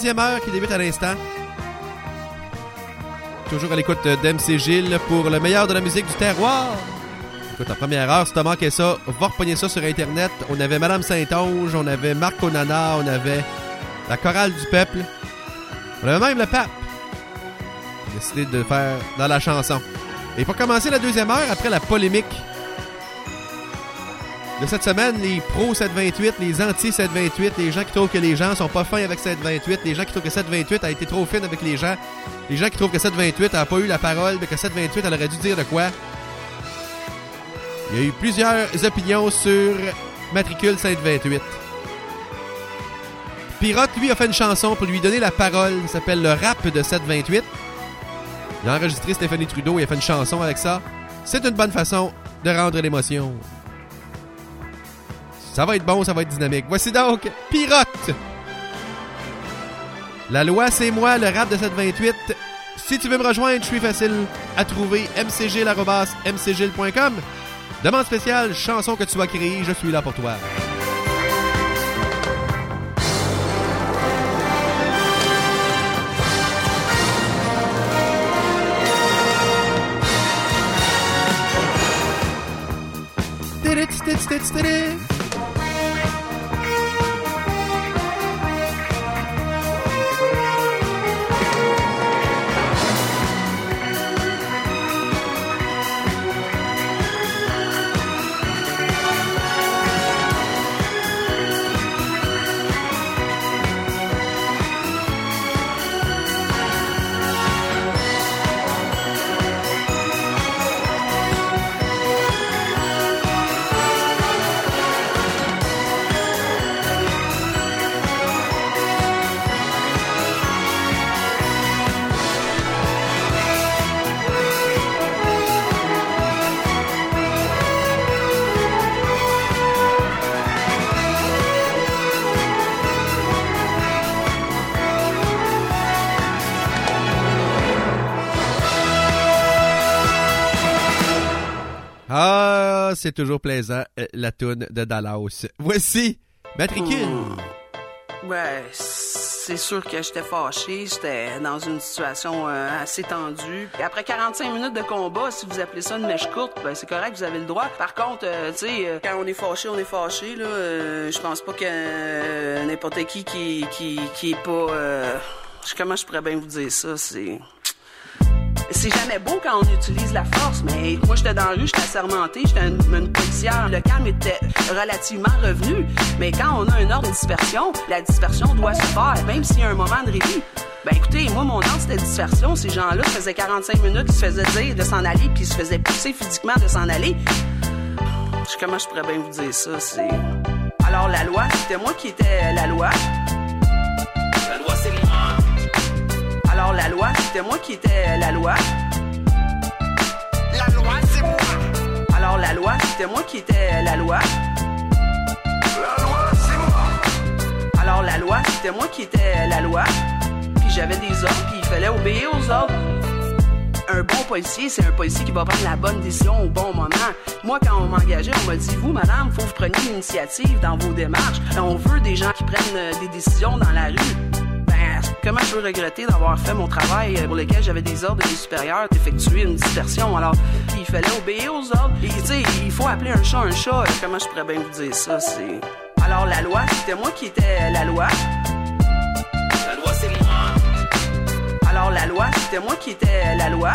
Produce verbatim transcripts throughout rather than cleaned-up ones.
deuxième heure qui débute à l'instant. Toujours à l'écoute d'M C Gilles pour le meilleur de la musique du terroir. Écoute, la première heure, si t'as manqué ça, va repogner ça sur Internet. On avait Madame Saint-Onge, on avait Marc Onana, on avait la chorale du peuple. On avait même le pape. On a décidé de le faire dans la chanson. Et pour commencer la deuxième heure, après la polémique de cette semaine, les pros sept vingt-huit, les anti-sept vingt-huit, les gens qui trouvent que les gens sont pas fins avec sept vingt-huit, les gens qui trouvent que sept vingt-huit a été trop fine avec les gens, les gens qui trouvent que sept vingt-huit n'a pas eu la parole, mais que sept vingt-huit, elle aurait dû dire de quoi. Il y a eu plusieurs opinions sur Matricule sept vingt-huit. Pirate, lui, a fait une chanson pour lui donner la parole. Ça s'appelle Le Rap de sept vingt-huit. Il a enregistré Stéphanie Trudeau, il a fait une chanson avec ça. C'est une bonne façon de rendre l'émotion. Ça va être bon, ça va être dynamique. Voici donc Pirate. La loi, c'est moi, le rap de sept vingt-huit. Si tu veux me rejoindre, je suis facile à trouver. m c gilles arobase m c gilles point com. Demande spéciale, chanson que tu vas créer, je suis là pour toi. Ah, c'est toujours plaisant, la toune de Dallas. Voici Matricule. Mmh. Ouais, c'est sûr que j'étais fâché. J'étais dans une situation euh, assez tendue. Et après quarante-cinq minutes de combat, si vous appelez ça une mèche courte, ben c'est correct, vous avez le droit. Par contre, euh, tu sais, euh, quand on est fâché, on est fâché, là. Euh, je pense pas que euh, n'importe qui qui, qui, qui est pas... Euh, comment je pourrais bien vous dire ça? C'est... C'est jamais beau quand on utilise la force, mais moi j'étais dans la rue, j'étais assermentée, j'étais une, une policière. Le calme était relativement revenu, mais quand on a un ordre de dispersion, la dispersion doit se faire, même s'il y a un moment de répit. Ben écoutez, moi mon ordre c'était dispersion, ces gens-là faisaient quarante-cinq minutes, ils se faisaient dire de s'en aller, puis ils se faisaient pousser physiquement de s'en aller. Comment je pourrais bien vous dire ça, c'est... Alors la loi, c'était moi qui étais la loi. La loi c'est moi. Alors la loi, c'était moi qui étais la loi. La loi, c'est moi. Alors la loi, c'était moi qui étais la loi. La loi, c'est moi. Alors la loi, c'était moi qui étais la loi. Puis j'avais des ordres, puis il fallait obéir aux ordres. Un bon policier, c'est un policier qui va prendre la bonne décision au bon moment. Moi, quand on m'engageait, on m'a dit, vous, madame, faut que vous preniez l'initiative dans vos démarches. On veut des gens qui prennent des décisions dans la rue. Comment je peux regretter d'avoir fait mon travail pour lequel j'avais des ordres des supérieurs d'effectuer une dispersion? Alors, il fallait obéir aux ordres. Et tu sais, il faut appeler un chat un chat. Comment je pourrais bien vous dire ça? C'est... Alors, la loi, c'était moi qui étais la loi. La loi, c'est moi. Alors, la loi, c'était moi qui étais la loi.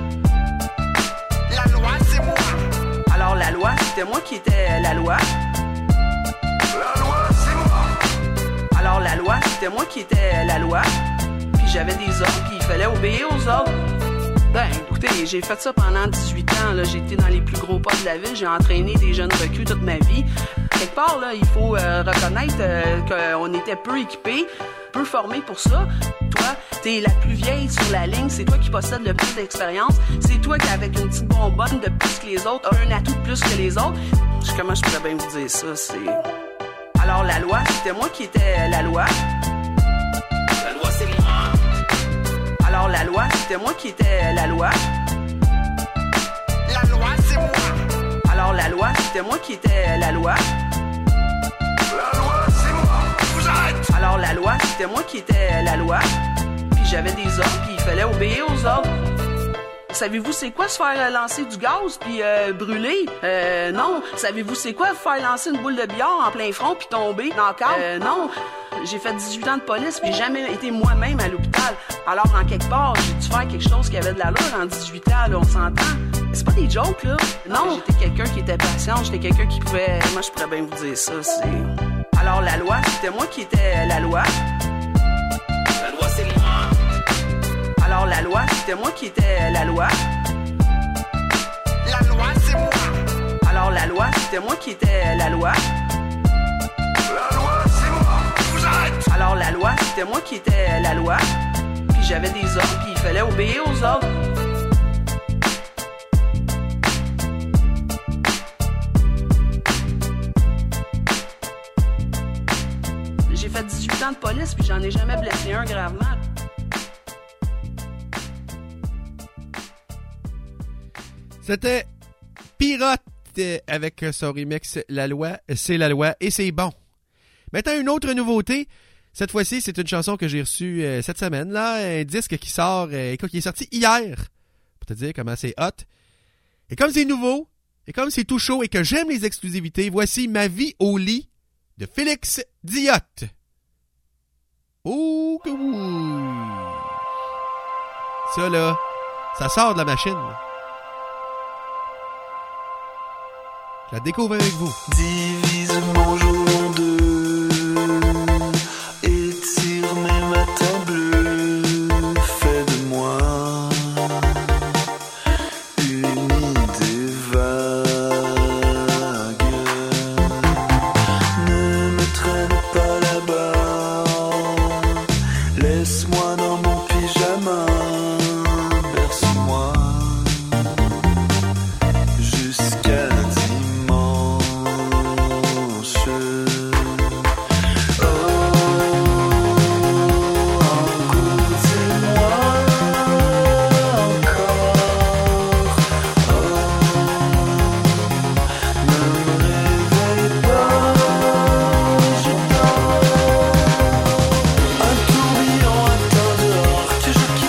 La loi, c'est moi. Alors, la loi, c'était moi qui étais la loi. La loi, c'est moi. Alors la loi, c'était moi qui étais la loi. Puis j'avais des ordres, puis il fallait obéir aux ordres. Ben, écoutez, j'ai fait ça pendant dix-huit ans. Là. J'ai été dans les plus gros pas de la ville. J'ai entraîné des jeunes recrues toute ma vie. Quelque part, là, il faut euh, reconnaître euh, qu'on était peu équipés, peu formés pour ça. Toi, t'es la plus vieille sur la ligne. C'est toi qui possède le plus d'expérience. C'est toi qui, avec une petite bonbonne de plus que les autres, a un atout de plus que les autres. Comment je pourrais bien vous dire ça? C'est... Alors la loi, c'était moi qui étais la loi. La loi, c'est moi. Alors la loi, c'était moi qui étais la loi. La loi, c'est moi. Alors la loi, c'était moi qui étais la loi. La loi, c'est moi. Vous arrête. Alors la loi, c'était moi qui étais la loi. Puis j'avais des ordres, puis il fallait obéir aux ordres. Savez-vous c'est quoi se faire lancer du gaz puis euh, brûler? Euh, non. Savez-vous c'est quoi faire lancer une boule de billard en plein front puis tomber dans le cadre? Euh, non. J'ai fait dix-huit ans de police puis j'ai jamais été moi-même à l'hôpital. Alors, en quelque part, j'ai dû faire quelque chose qui avait de l'allure en dix-huit ans, là, on s'entend. C'est pas des jokes, là. Non, j'étais quelqu'un qui était patient, j'étais quelqu'un qui pouvait... Moi, je pourrais bien vous dire ça, c'est... Alors, la loi, c'était moi qui étais la loi. La loi, c'est moi. Alors, la loi, c'était moi qui étais la loi. La loi, c'est moi. Alors, la loi, c'était moi qui étais la loi. La loi, c'est moi. Vous arrête. Alors, la loi, c'était moi qui étais la loi. Puis j'avais des ordres, puis il fallait obéir aux ordres. J'ai fait dix-huit ans de police, puis j'en ai jamais blessé un gravement. C'était Pirate avec son remix La loi, c'est la loi et c'est bon. Maintenant, une autre nouveauté. Cette fois-ci, c'est une chanson que j'ai reçue euh, cette semaine, là, un disque qui sort, euh, écoute, qui est sorti hier, pour te dire comment c'est hot. Et comme c'est nouveau, et comme c'est tout chaud et que j'aime les exclusivités, voici Ma vie au lit de Félix Diot. Oh que oui! Ça, là, ça sort de la machine. Je la découvre avec vous. Divise mon jour en deux, étire mes matins bleus, fais de moi une idée vague. Ne me traîne pas là-bas, laisse-moi dans mon pyjama, berce-moi jusqu'à que je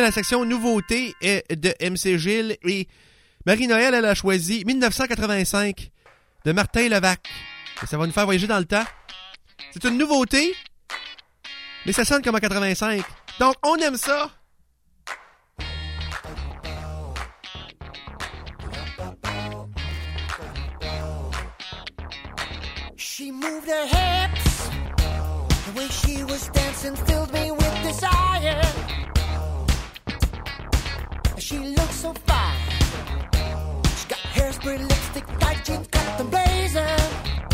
la section nouveautés de M C Gilles et Marie-Noël, elle a choisi dix-neuf cent quatre-vingt-cinq de Martin Levac. Et ça va nous faire voyager dans le temps. C'est une nouveauté, mais ça sonne comme en quatre-vingt-cinq. Donc, on aime ça. She moved her hips. The way she was dancing filled me with desire. She looked so fine. She got hairspray, lipstick, tight jeans, got them blazing.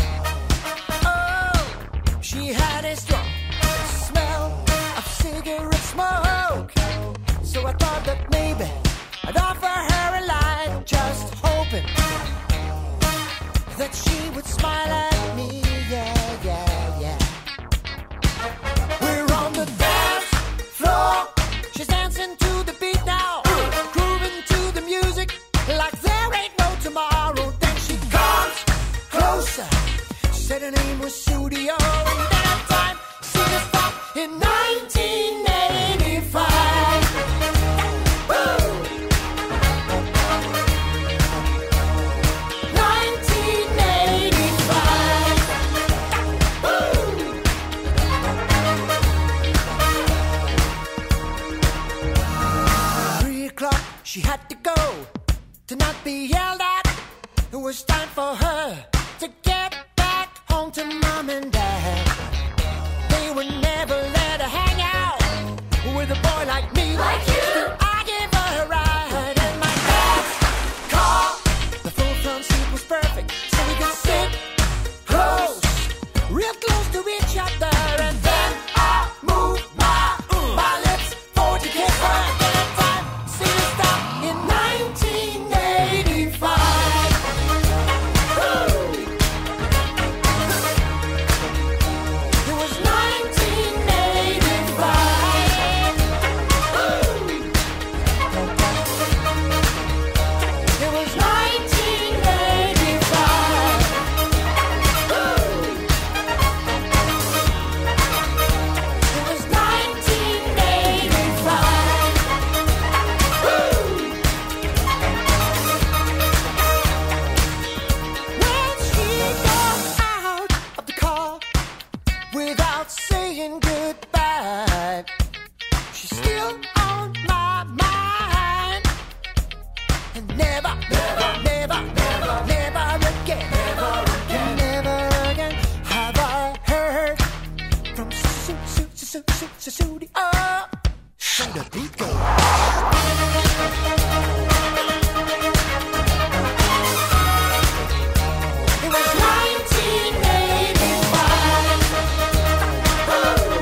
Oh, she had a strong smell of cigarette smoke. So I thought that maybe I'd offer her a light, just hoping that she would smile at me. Yeah, yeah, yeah. We're on the dance floor. She's dancing to the beat now, grooving to the music like there ain't no tomorrow. Then she comes closer. She said her name was Studio, and then at time she just stopped in nineteen eighty-five. Woo! nineteen eighty-five. Woo! Three o'clock, she had to go to not be yelled at. It was time for her to get back home to mom and dad. They would never let her hang out with a boy like me. Like you. Still, I gave her a ride in my dad's car. The full front seat was perfect, so we could sit close, real close to each other. And then I moved my, uh, my lips forward to kiss her. And then at time, see me stop in nineteen eighty-five. Woo! It was nineteen eighty-five. Woo! It was nineteen eighty-five. Woo! It was nineteen eighty-five. Woo! When she got out of the car without saying goodbye, she's still on my mind. And never, never, never, never, never again, never again, never again have I heard from Su Su Su Su Su Studio. So the beat goes. It was nineteen eighty-five. Woo!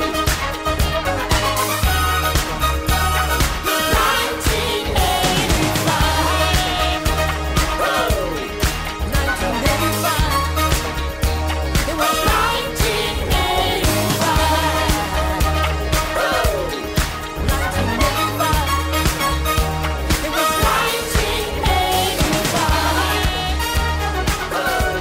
nineteen eighty-five. Woo! nineteen eighty-five. It was nineteen eighty-five. Woo! nineteen eighty-five. It was nineteen eighty-five. Woo!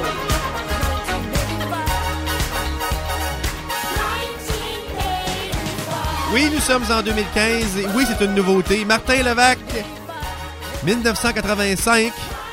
nineteen eighty-five. Oui, nous sommes en deux mille quinze. Et oui, c'est une nouveauté. Martin Levac, dix-neuf cent quatre-vingt-cinq.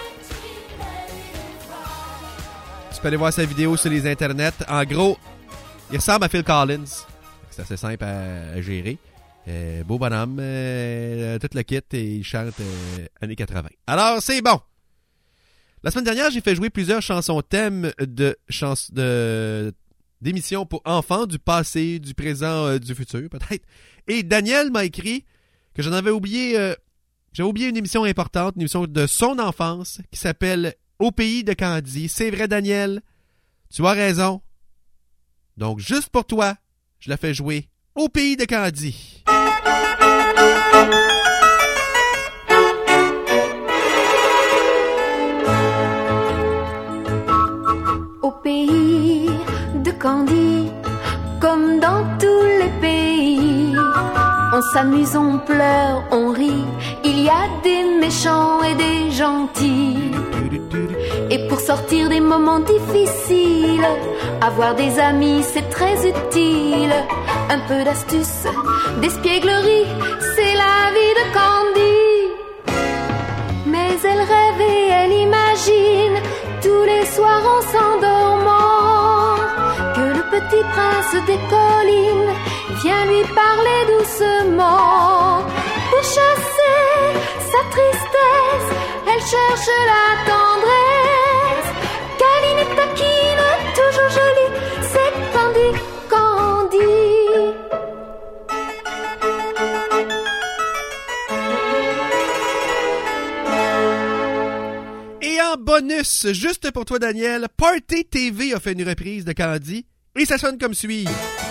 Tu peux aller voir sa vidéo sur les internets. En gros, il ressemble à Phil Collins. C'est assez simple à, à gérer. Euh, beau bonhomme, euh, tout le kit, et il chante euh, années quatre-vingts. Alors, c'est bon. La semaine dernière, j'ai fait jouer plusieurs chansons thèmes de chans de d'émissions pour enfants du passé, du présent, euh, du futur, peut-être. Et Daniel m'a écrit que j'en avais oublié... Euh, j'avais oublié une émission importante, une émission de son enfance, qui s'appelle Au pays de Candy. C'est vrai, Daniel. Tu as raison. Donc, juste pour toi, je la fais jouer Au pays de Candy. Au pays de Candy, comme dans tous les pays, on s'amuse, on pleure, on rit. Il y a des méchants et des gentils. Et pour sortir des moments difficiles, avoir des amis c'est très utile. Un peu d'astuce, d'espièglerie, c'est la la vie de Candy. Mais elle rêve et elle imagine tous les soirs en s'endormant que le petit prince des collines vient lui parler doucement. Pour chasser sa tristesse, elle cherche la tendresse. Câline et taquine, toujours jolie, c'est Candy, Candy. Et en bonus, juste pour toi Daniel, Party T V a fait une reprise de Candy et ça sonne comme suit.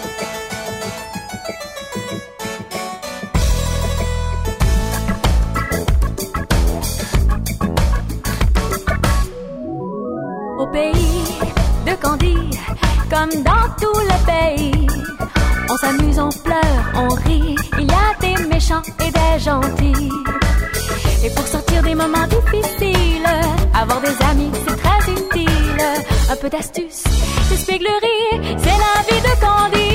Au pays de Candy, comme dans tous les pays, on s'amuse, on pleure, on rit. Il y a des méchants et des gentils. Et pour sortir des moments difficiles, avoir des amis, c'est très utile. Un peu d'astuce, d'espièglerie, c'est la vie de Candy.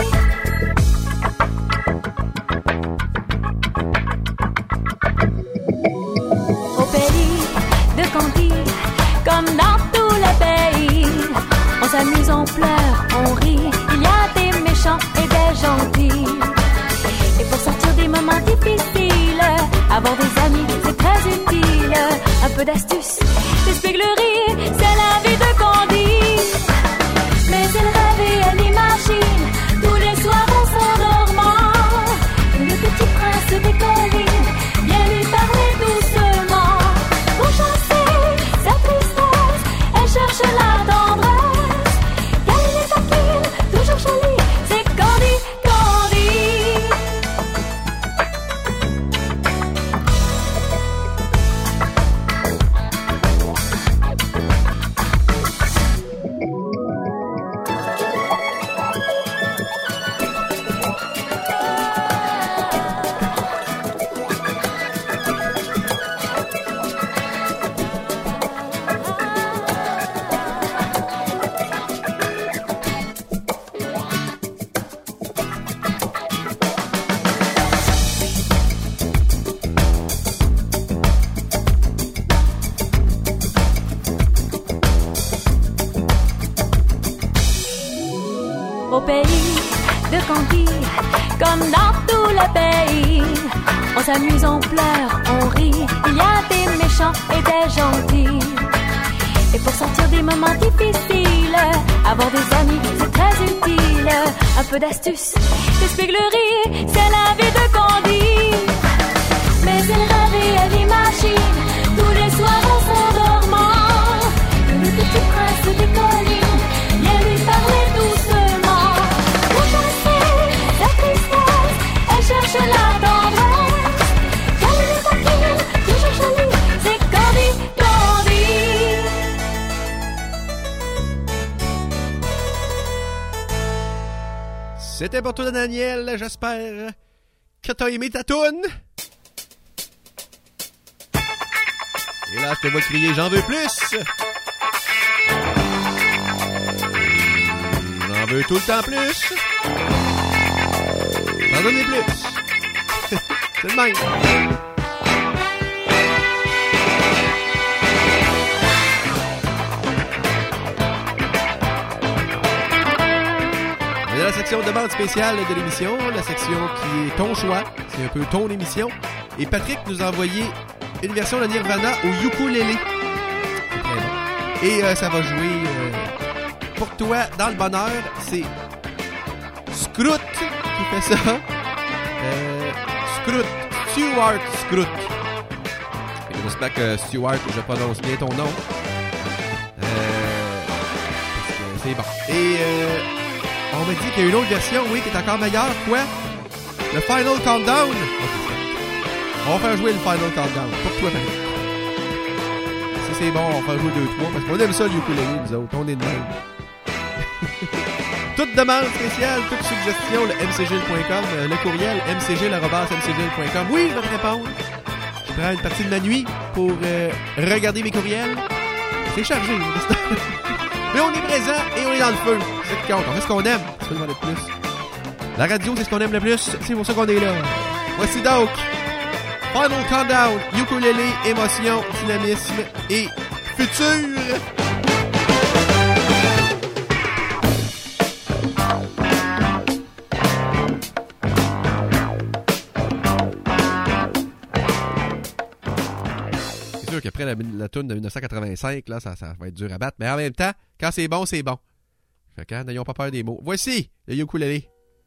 Au pays de Candy, comme dans tous les pays, on s'amuse, on pleure, on rit. Il y a des méchants et des gentils. Et pour sortir des moments difficiles, avoir des amis, c'est très utile. Un peu d'astuce, d'espièglerie, c'est la vie de Candy. Mais elle rêve et elle imagine tous les soirs en s'endormant que le petit prince des collines vient lui parler doucement. Pour chasser sa tristesse, elle cherche la tendresse. Câline et taquine, toujours jolie, c'est Candy, Candy. Au pays de Candy, comme dans tous les pays, on s'amuse, on pleure, on rit. Il y a des méchants et des gentils. Et pour sortir des moments difficiles, avoir des amis, c'est très utile. Un peu d'astuce, d'espièglerie, c'est la vie de Candy. Mais elle rêve et elle imagine tous les soirs en s'endormant que le petit prince des collines vient lui parler doucement. Pour chasser sa tristesse, elle cherche la tendresse. Câline et taquine, toujours jolie, c'est Candy, Candy. C'était pour toi Daniel, j'espère que t'as aimé ta toune. Et là, je te vois crier, j'en veux plus. J'en veux tout le temps plus. J'en donne plus. C'est le même. On est dans la section demande spéciale de l'émission, la section qui est ton choix, c'est un peu ton émission. Et Patrick nous a envoyé une version de Nirvana au ukulélé. C'est très bon. Et euh, ça va jouer euh, pour toi dans le bonheur. C'est Scroot qui fait ça. Euh, Scroot. Stuart Scroot. J'espère que Stuart, je prononce bien ton nom. Euh, parce que c'est bon. Et euh, on m'a dit qu'il y a une autre version, oui, qui est encore meilleure. Quoi? Le Final Countdown. Okay. On va faire jouer le Final Countdown. Pour toi, Patrick. Si c'est bon, on va faire jouer deux trois. Parce qu'on aime ça, le ukulélé, nous autres. On est de même. Toute demande spéciale, toute suggestion, le m c g l point com, le courriel m c g l arobase m c g l point com. Oui, je vais te répondre. Je prends une partie de ma nuit pour euh, regarder mes courriels. C'est chargé. Mais on est présent et on est dans le feu. C'est ça qui compte. On fait ce qu'on aime. C'est ce qu'on aime le plus. La radio, c'est ce qu'on aime le plus. C'est pour ça qu'on est là. Voici donc Final Countdown, ukulélé, émotion, dynamisme et futur. C'est sûr qu'après la, la toune de dix-neuf cent quatre-vingt-cinq, là, ça, ça va être dur à battre. Mais en même temps, quand c'est bon, c'est bon. Fait que, hein, n'ayons pas peur des mots. Voici le ukulélé.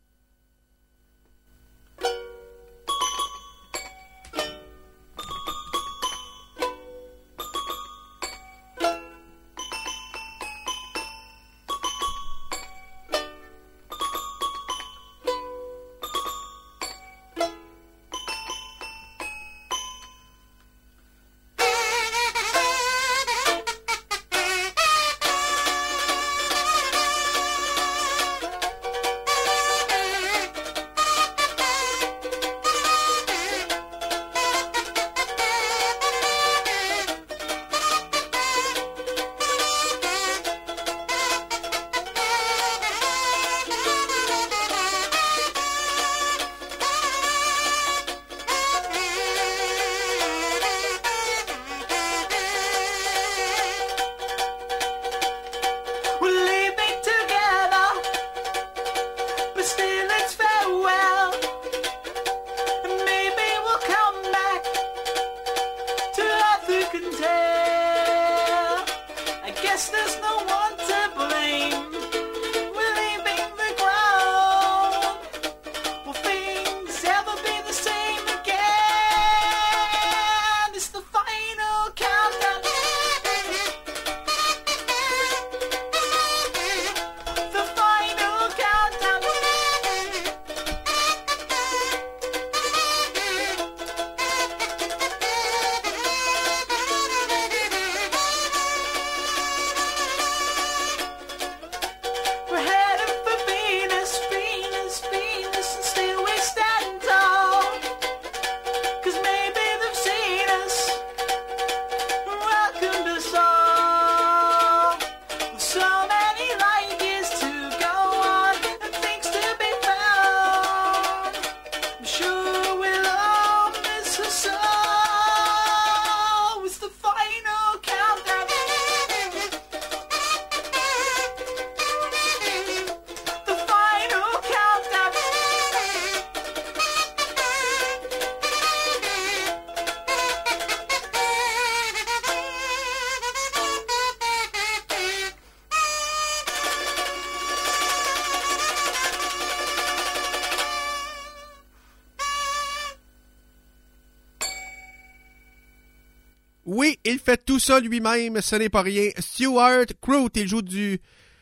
Oui, il fait tout ça lui-même, ce n'est pas rien. Stuart Crout, il joue du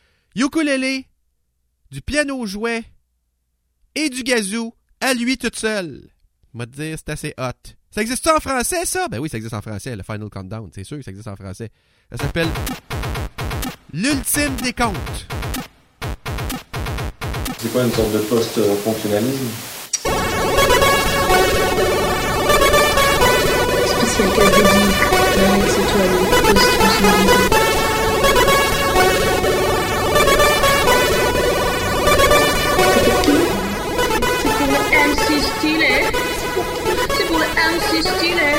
ukulélé, du piano-jouet et du gazou à lui toute seule. On va te dire, c'est assez hot. Ça existe en français, ça? Ben oui, ça existe en français, le Final Countdown. C'est sûr que ça existe en français. Ça s'appelle L'Ultime des Contes. C'est quoi, une sorte de post-fonctionnalisme? Spécial académique, avec cette toile, post-fonctionnalisme. C'est pour le M C stylé. C'est pour le M C stylé.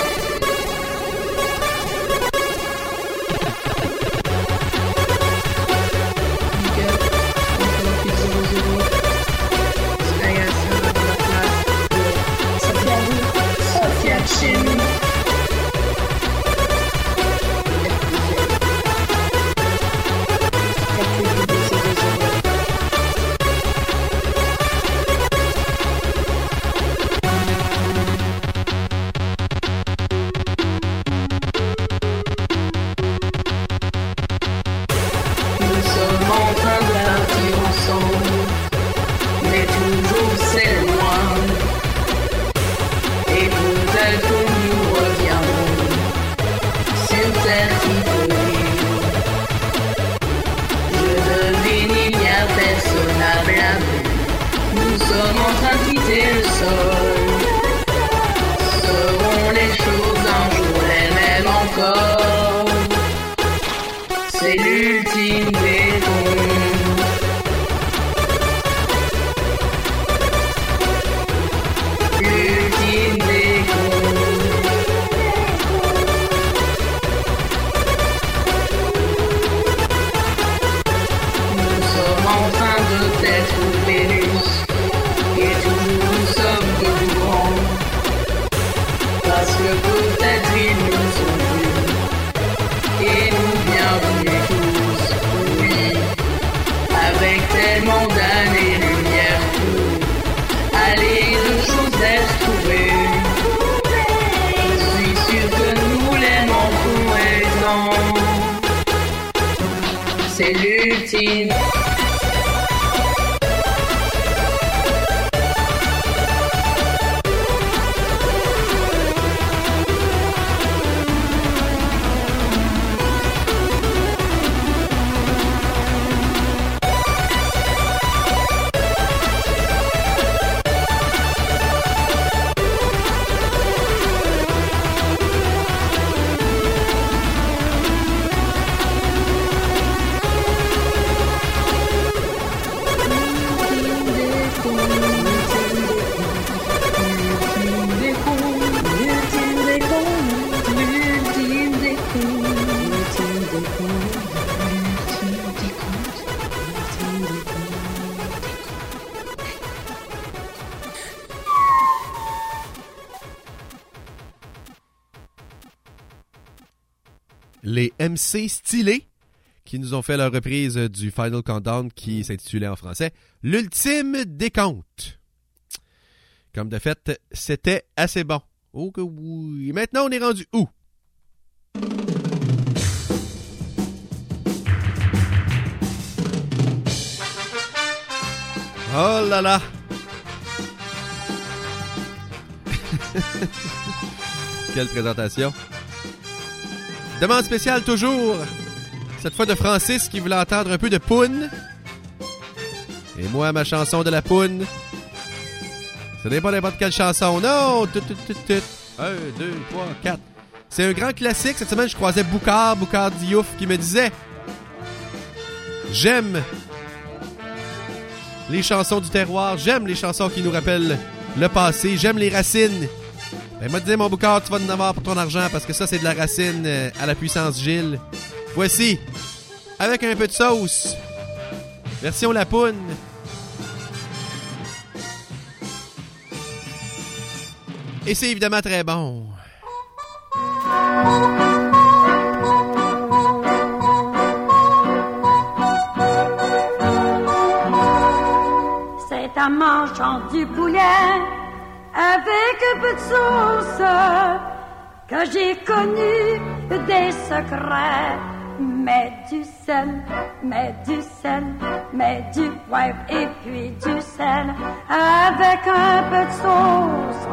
c'est l'ultime. Les M C stylés qui nous ont fait leur reprise du Final Countdown qui s'intitulait en français « L'ultime décompte ». Comme de fait, c'était assez bon. Oh que oui. Maintenant, on est rendu où? Oh là là! Quelle présentation! Demande spéciale toujours! Cette fois de Francis qui voulait entendre un peu de Poune. Et moi, ma chanson de la Poune. Ce n'est pas n'importe quelle chanson, non! Tout, tout, tout, tout. Un, deux, trois, quatre. C'est un grand classique. Cette semaine, je croisais Boucard, Boucard Diouf, qui me disait « J'aime les chansons du terroir, j'aime les chansons qui nous rappellent le passé, j'aime les racines. » Ben, moi, disais, mon Boucard, tu vas en avoir pour ton argent parce que ça, c'est de la racine euh, à la puissance Gilles. Voici, avec un peu de sauce, version La Poune. Et c'est évidemment très bon. C'est en mangeant du poulet avec un peu de sauce que j'ai connu des secrets. Mets du sel, mets du sel, mets du poivre et puis du sel avec un peu de sauce.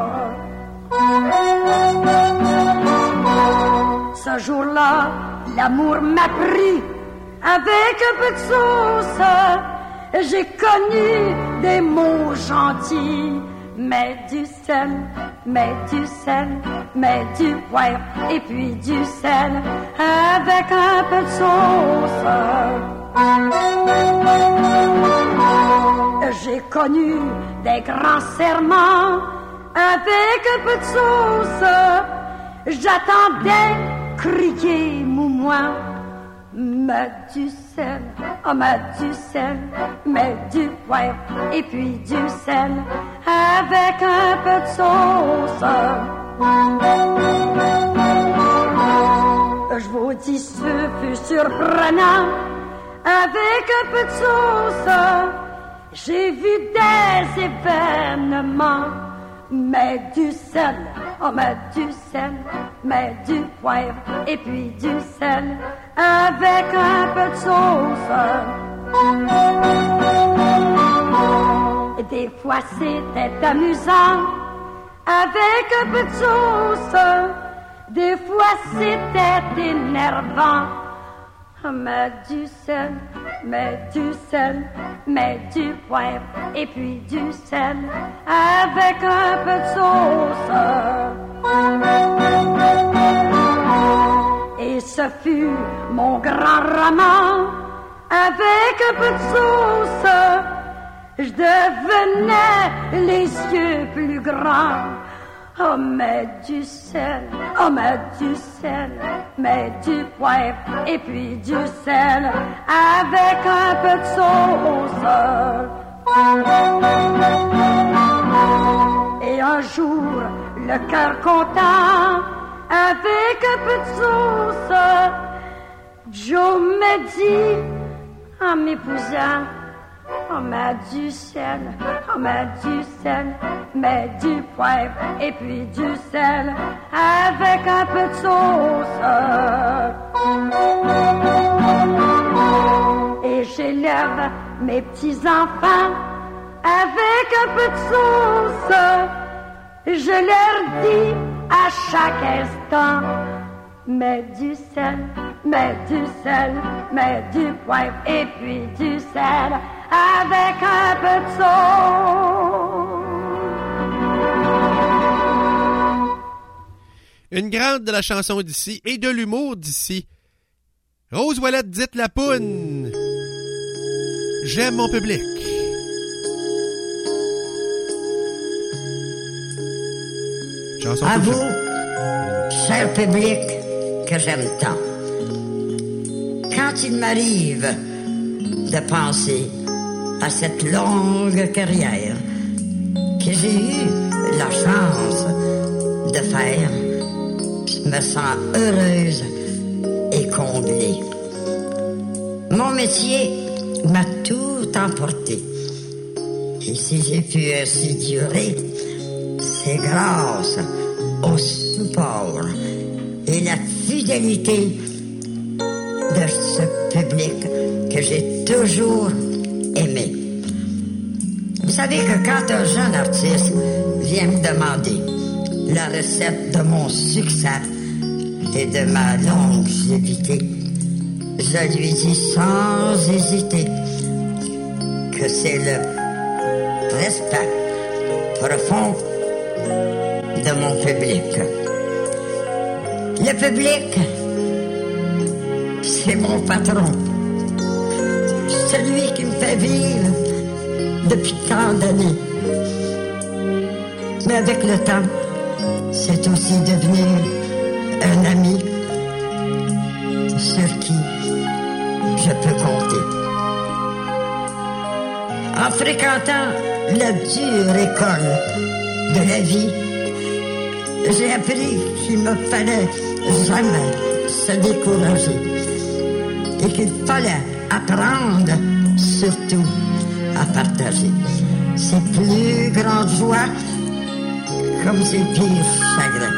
Ce jour-là, l'amour m'a pris avec un peu de sauce. J'ai connu des mots gentils. Mets du sel, mets du sel, mets du poivre et puis du sel avec un peu de sauce. J'ai connu des grands serments avec un peu de sauce. J'attendais crier moumoin. Mets du sel, oh mets du sel, mets du poivre et puis du sel avec un peu de sauce. Je vous dis, ce fut surprenant avec un peu de sauce. J'ai vu des événements. Mets du sel, oh mets du sel, mets du poivre et puis du sel avec un peu de sauce. Et des fois c'était amusant avec un peu de sauce. Des fois c'était énervant. Mets du sel, mets du sel, mets du poivre et puis du sel avec un peu de sauce. Et ce fut mon grand roman avec un peu de sauce. Je devenais les yeux plus grands. Oh, mets du sel, oh, mets du sel, mets du poivre et puis du sel avec un peu de sauce. Et un jour, le cœur content, avec un peu de sauce, Joe me dit, en m'épousant, on met du sel, on met du sel, mets du poivre et puis du sel avec un peu de sauce. serve mes petits-enfants avec un peu de sauce. Je leur dis à chaque instant, mets du sel, mets du sel, mets du poivre et puis du sel avec un peu de sauce. Une grande de la chanson d'ici et de l'humour d'ici. Rose Ouellette dite la poune. J'aime mon public. Chanson à tout vous, cher public, que j'aime tant. Quand il m'arrive de penser à cette longue carrière que j'ai eu la chance de faire, je me sens heureuse et comblée. Mon métier m'a tout emporté. Et si j'ai pu ainsi durer, c'est grâce au support et la fidélité de ce public que j'ai toujours aimé. Vous savez que quand un jeune artiste vient me demander la recette de mon succès et de ma longévité, je lui dis sans hésiter que c'est le respect profond de mon public. Le public, c'est mon patron. Celui qui me fait vivre depuis tant d'années. Mais avec le temps, c'est aussi devenu un ami sur qui je peux compter. En fréquentant la dure école de la vie, j'ai appris qu'il me fallait jamais se décourager et qu'il fallait apprendre surtout à partager ses plus grandes joies comme ses pires chagrins.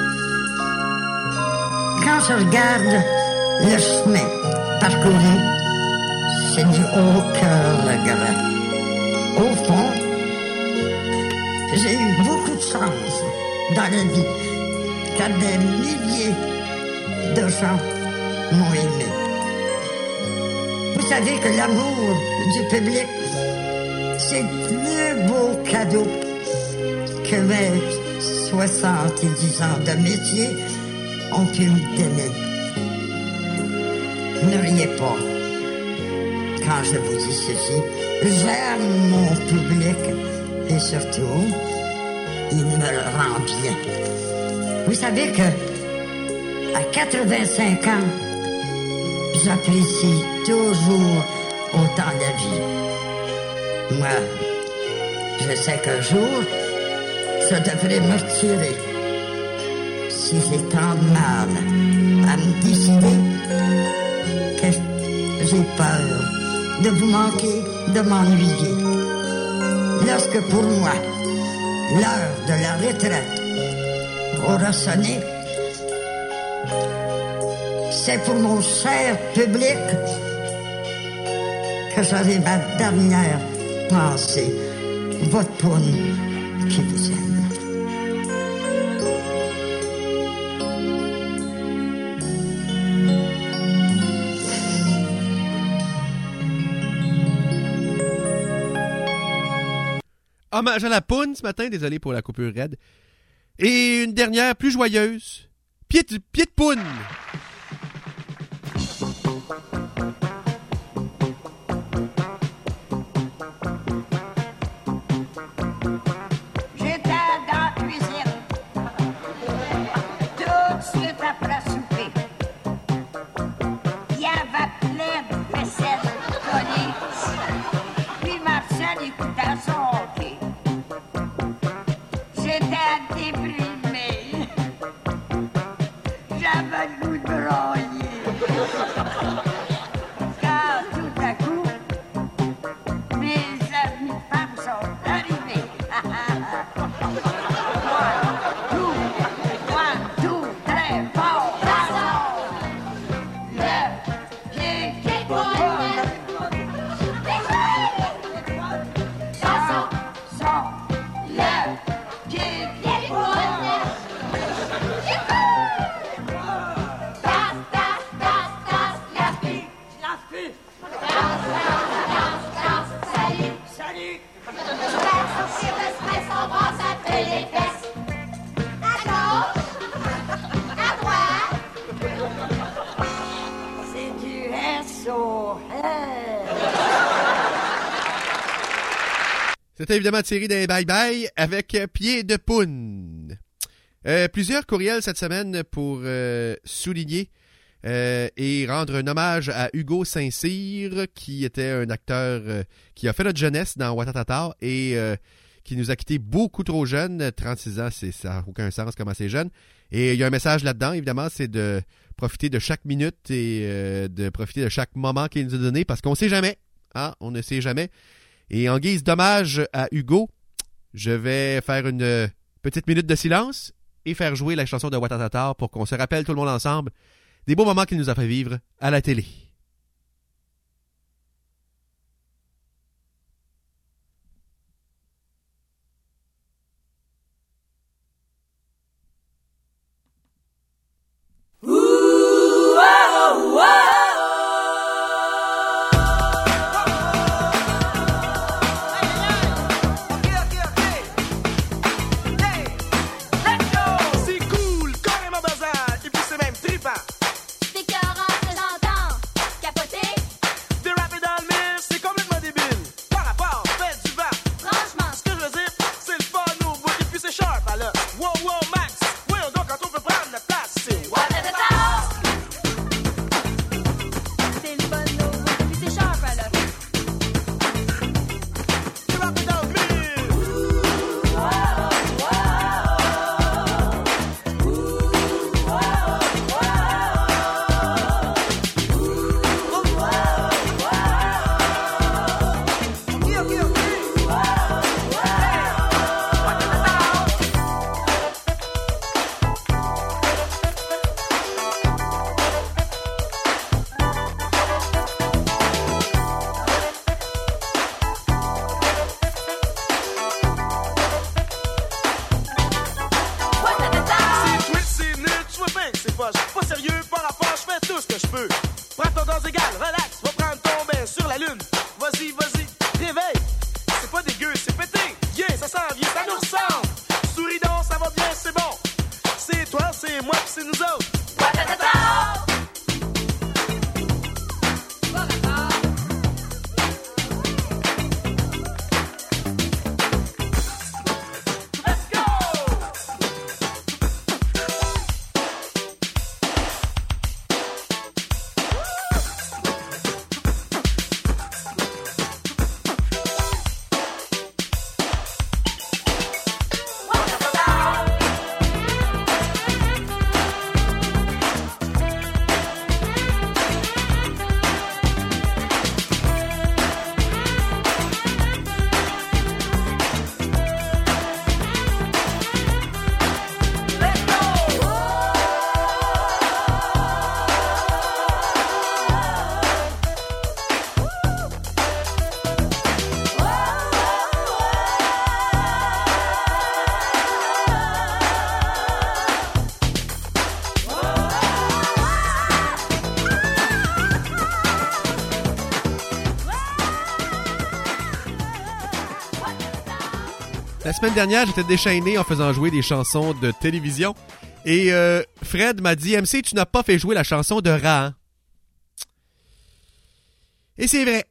Quand je regarde le chemin parcouru, je n'ai aucun regret. Au fond, j'ai eu beaucoup de chance dans la vie, car des milliers de gens m'ont aimé. Vous savez que l'amour du public, c'est le plus beau cadeau que mes soixante-dix ans de métier ont pu me donner. Ne riez pas quand je vous dis ceci. J'aime mon public et surtout, il me le rend bien. Vous savez que à quatre-vingt-cinq ans, j'apprécie toujours autant la vie. Moi, je sais qu'un jour, je devrais me retirer. Si j'ai tant de mal à me décider, que j'ai peur de vous manquer, de m'ennuyer. Lorsque pour moi, l'heure de la retraite aura sonné, c'est pour mon cher public que j'aurai ma dernière pensée. Votre poune qui vous aime. Hommage à la poune ce matin, désolé pour la coupure raide. Et une dernière plus joyeuse. Pied de, pied de poune. J'étais dans la cuisine, tout de suite après souper. Il y avait plein de vaisselle collée. Puis Marcel écoutait son hockey. J'étais déprimée. J'avais le goût de broyer. Quand tout à coup, mes amis de femmes sont arrivés. One, two, one, two, très fort. Le pied qui pointe. plus. Danse, danse, danse, danse, salut. Salut. Je vais sortir de stress, embrasse un peu les fesses. À gauche, à droite. C'est du S O S. C'était évidemment tiré d'un bye-bye avec Pied de Poune. Euh, plusieurs courriels cette semaine pour euh, souligner euh, et rendre un hommage à Hugo Saint-Cyr, qui était un acteur euh, qui a fait notre jeunesse dans Ouattatata et euh, qui nous a quittés beaucoup trop jeunes. trente-six ans, c'est, ça n'a aucun sens comme assez jeune. Et il y a un message là-dedans, évidemment, c'est de profiter de chaque minute et euh, de profiter de chaque moment qu'il nous a donné, parce qu'on ne sait jamais. Hein? On ne sait jamais. Et en guise d'hommage à Hugo, je vais faire une petite minute de silence et faire jouer la chanson de Ouattatata pour qu'on se rappelle tout le monde ensemble des beaux moments qu'il nous a fait vivre à la télé. La semaine dernière, j'étais déchaîné en faisant jouer des chansons de télévision. Et euh, Fred m'a dit « M C, tu n'as pas fait jouer la chanson de Rahan. » Et c'est vrai.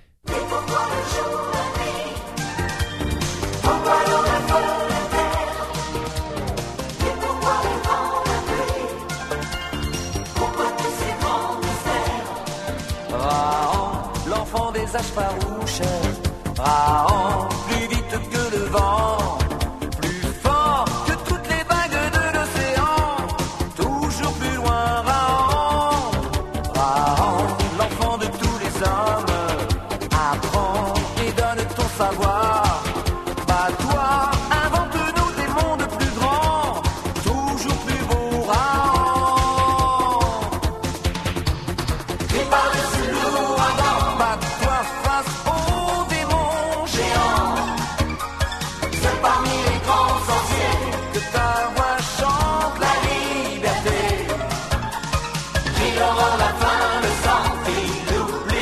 Rahan, l'enfant des âges farouches. Rahan, plus vite que le vent, plus fort que toutes les vagues de l'océan, toujours plus loin. Rahan, Rahan, l'enfant de tous les hommes, apprends et donne ton savoir. Bats-toi, invente-nous des mondes plus grands, toujours plus beaux. Rahan, et par-dessus l'ouragan, bats-toi face aux démons géants. C'est parmi les grands sorciers que ta voix chante la liberté. Qui aura la fin le sang, il oublie.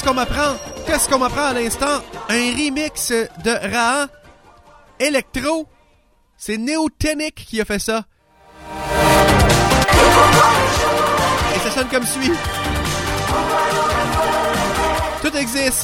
qu'on m'apprend? Qu'est-ce qu'on m'apprend à l'instant? Un remix de Rahan Electro. C'est Neotenic qui a fait ça. Et ça sonne comme suit. Tout existe.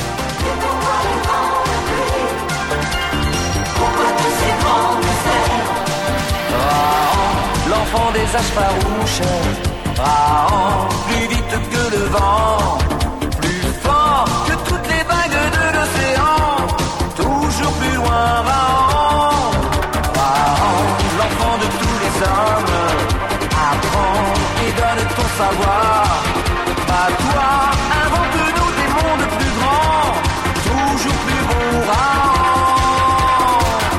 Rahan, l'enfant des âges farouches. Rahan, plus vite que le vent, plus fort que toutes les vagues de l'océan, toujours plus loin. Rahan, Rahan, l'enfant de tous les hommes. Apprends et donne ton savoir. Bats-toi, invente-nous des mondes plus grands, toujours plus beaux. Rahan,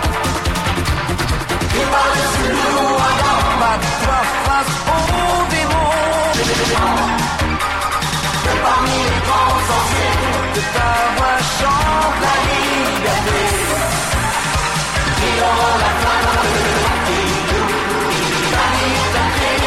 et par-dessus l'ouragan, bats-toi face aux démons. Que parmi les grands sorciers, de ta voix chante la liberté. Qui aura la fin de la vie est un cri.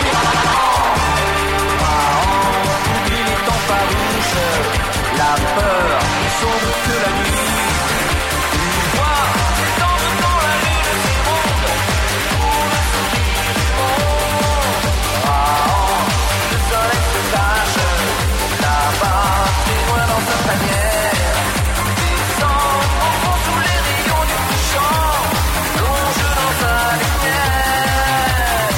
Oublie les temps farouches, la peur qui sombre que la nuit. Tu vois, c'est dans le temps la nuit de ces mondes, pour le sourire du monde. Rahan, le soleil se cache, là-bas, très loin dans sa tanière. Descends, enfant sous les rayons du couchant, plonge dans sa lumière.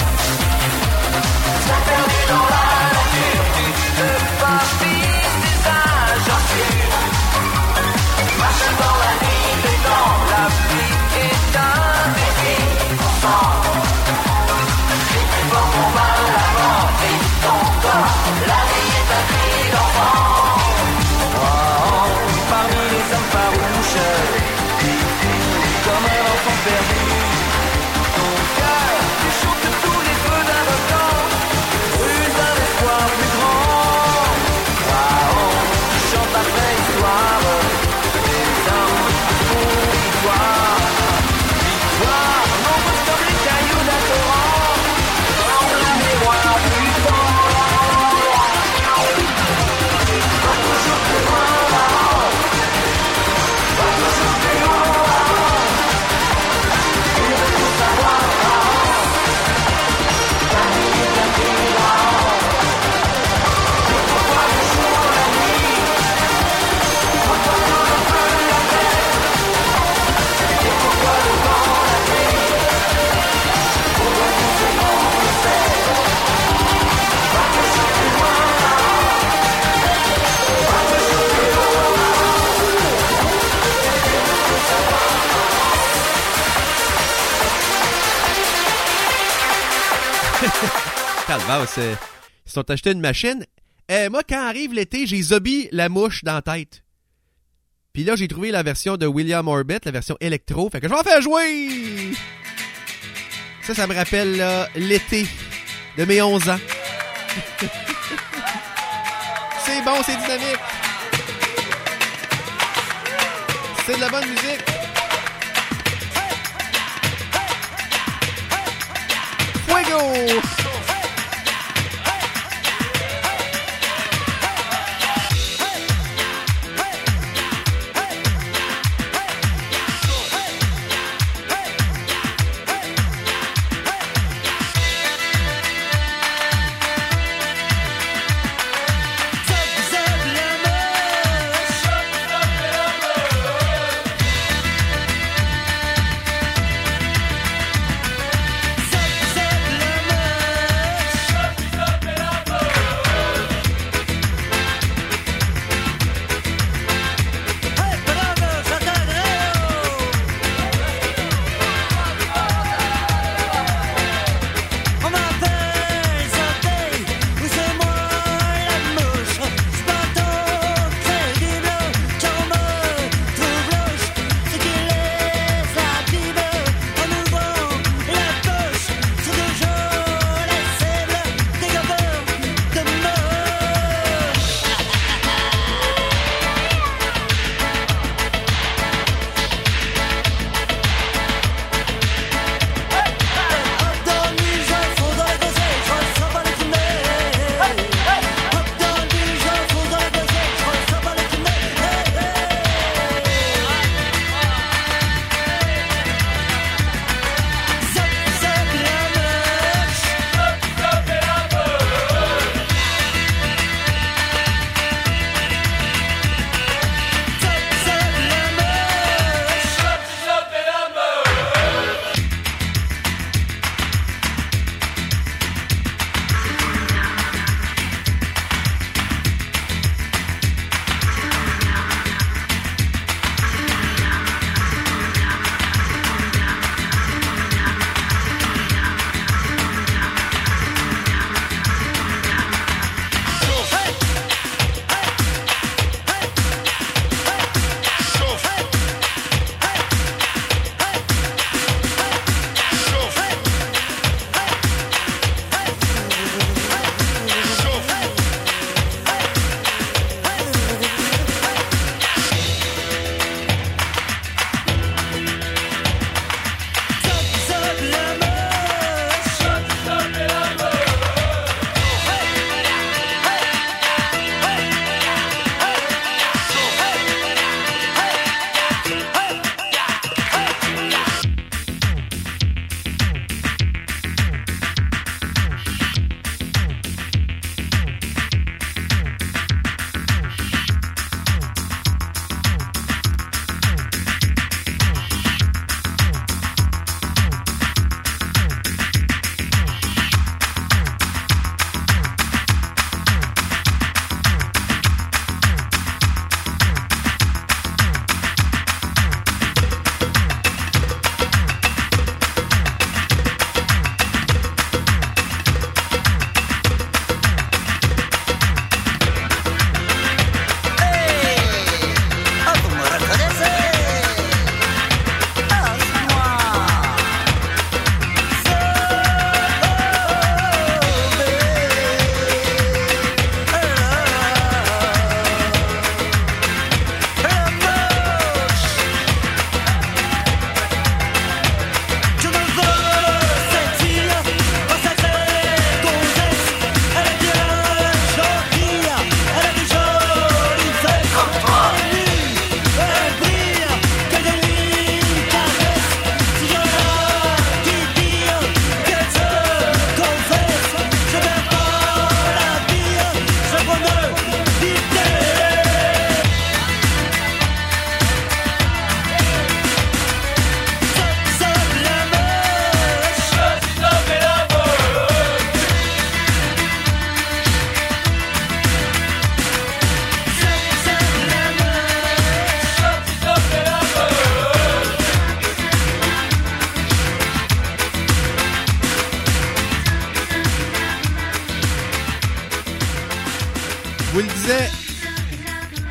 Sois perdu dans la nature, ne pas vivre des âges obscurs. Marche dans la nuit des temps, la pluie est un défi. Ensemble, les plus forts combattent la mort et ton corps, la vie est un cri d'enfant. Oh, parmi les hommes farouches, comme un enfant perdu, ton cœur déchante tous les feux d'un volcan, brûle d'un espoir plus grand. Rahan, tu chantes après histoire, des hommes pour victoire. Victoire, nombreuse comme les cailloux d'un torrent, dans la mémoire du temps. Va toujours plus loin, Rahan. Va toujours plus loin, Rahan. Tu veux tout savoir, Rahan. Ta vie est un cri, Rahan. Et pourquoi le jour, la nuit? Pourquoi tout le feu, la terre? Et pourquoi le vent, la pluie? Pourquoi tout ce monde sait? Va toujours plus loin, Rahan. Va toujours plus loin, Rahan. Et veux tout savoir, Calvaire, c'est... Ils sont achetés une machine. Euh, moi, quand arrive l'été, j'ai Zobby la mouche dans la tête. Puis là, j'ai trouvé la version de William Orbit, la version électro. Fait que je vais en faire jouer! Ça, ça me rappelle là, l'été de mes onze ans. C'est bon, c'est dynamique. C'est de la bonne musique. Fuego! Zeb, zeb, la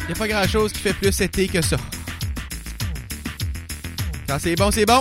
Il n'y a pas grand-chose qui fait plus été que ça. Quand c'est bon, c'est bon.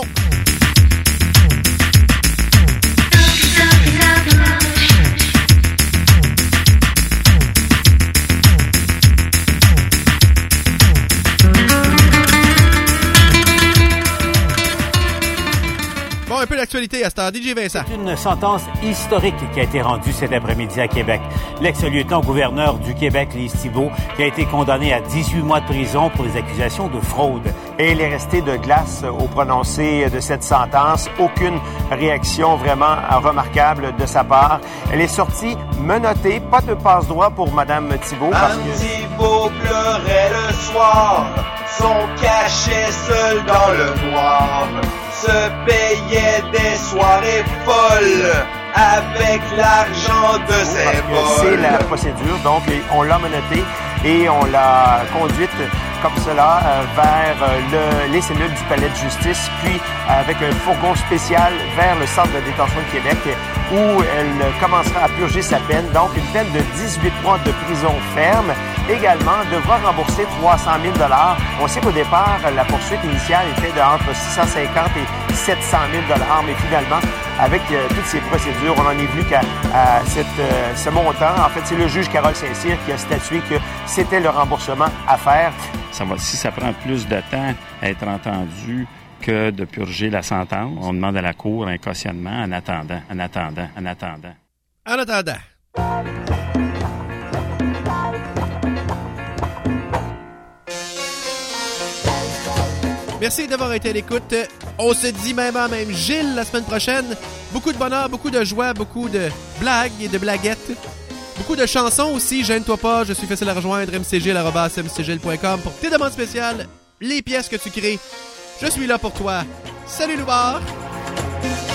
Bon, un peu d'actualité à ce temps. D J Vincent. C'est une sentence historique qui a été rendue cet après-midi à Québec. L'ex-lieutenant-gouverneur du Québec, Lise Thibault, qui a été condamné à dix-huit mois de prison pour des accusations de fraude. Et il est resté de glace au prononcé de cette sentence. Aucune réaction vraiment remarquable de sa part. Elle est sortie menottée. Pas de passe-droit pour Mme Thibault. Mme que... Thibault pleurait le soir, son cachet seul dans le noir, se payait des soirées folles avec l'argent de ses vols. C'est la procédure, donc on l'a menottée et on l'a conduite comme cela euh, vers euh, le, les cellules du palais de justice, puis avec un fourgon spécial vers le centre de détention de Québec où elle commencera à purger sa peine, donc une peine de dix-huit mois de prison ferme. Également, devra rembourser trois cent mille dollars. On sait qu'au départ, la poursuite initiale était de entre six cent cinquante et sept cent mille dollars, mais finalement, avec euh, toutes ces procédures, on en est venu qu'à à cette, euh, ce montant. En fait, c'est le juge Carole Saint-Cyr qui a statué que c'était le remboursement à faire. Ça va, si ça prend plus de temps à être entendu que de purger la sentence, on demande à la Cour un cautionnement en attendant, en attendant, en attendant. En attendant. Merci d'avoir été à l'écoute. On se dit même à même Gilles la semaine prochaine. Beaucoup de bonheur, beaucoup de joie, beaucoup de blagues et de blaguettes. Beaucoup de chansons aussi. Gêne-toi pas, je suis facile à rejoindre. m c gilles arobase m c gilles point com pour tes demandes spéciales, les pièces que tu crées. Je suis là pour toi. Salut Loubar!